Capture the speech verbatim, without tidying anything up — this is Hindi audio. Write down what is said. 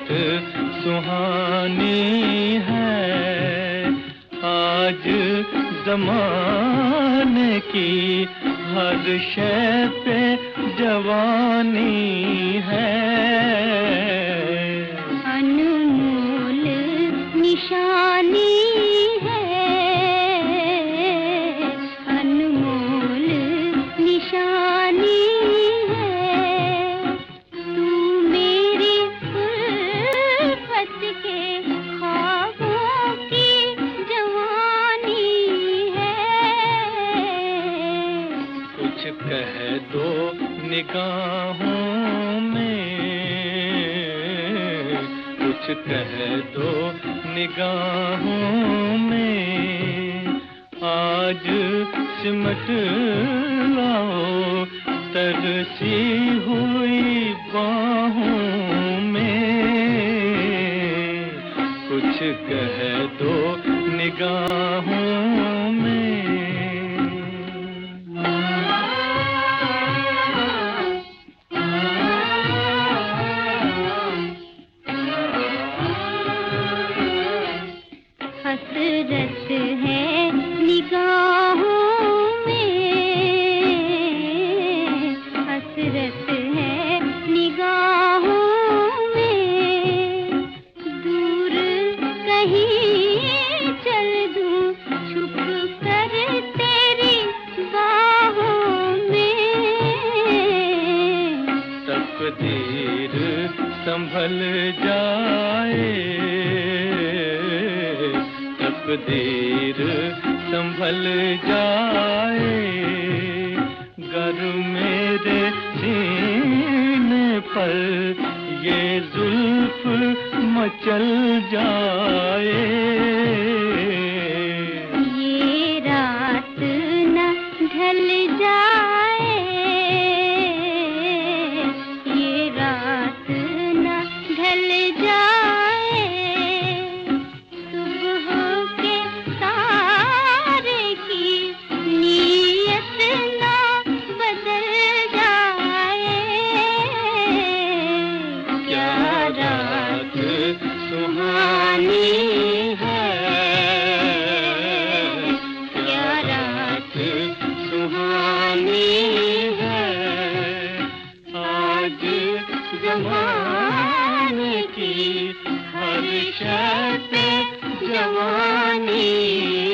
सुहानी है। आज ज़माने की हर शय पे जवानी है। अनमोल निशानी है, अनमोल निशानी है। तू मेरी उल्फत के ख्वाबों की जवानी है। कुछ कह दो निगाहों में, कुछ कह दो निगाहों में। आज सिमट लाओ तरसी हुई बाहों में। कुछ कह दो निगाहों में। हसरत है निगाहों में, हसरत है निगाहों में। दूर कहीं चल दूं छुप कर तेरी बाहों में। तकदीर संभल जाए, तकदीर संभल जाए। गर मेरे सीने पर ये जुल्फ मचल जाए। ये रात न ढल जाए, ये रात न ढल जाए। सुबह के तारे की नीयत ना बदल जाए। क्या रात सुहानी है, क्या रात सुहानी है। आज ज़माने की हर शय पे जवानी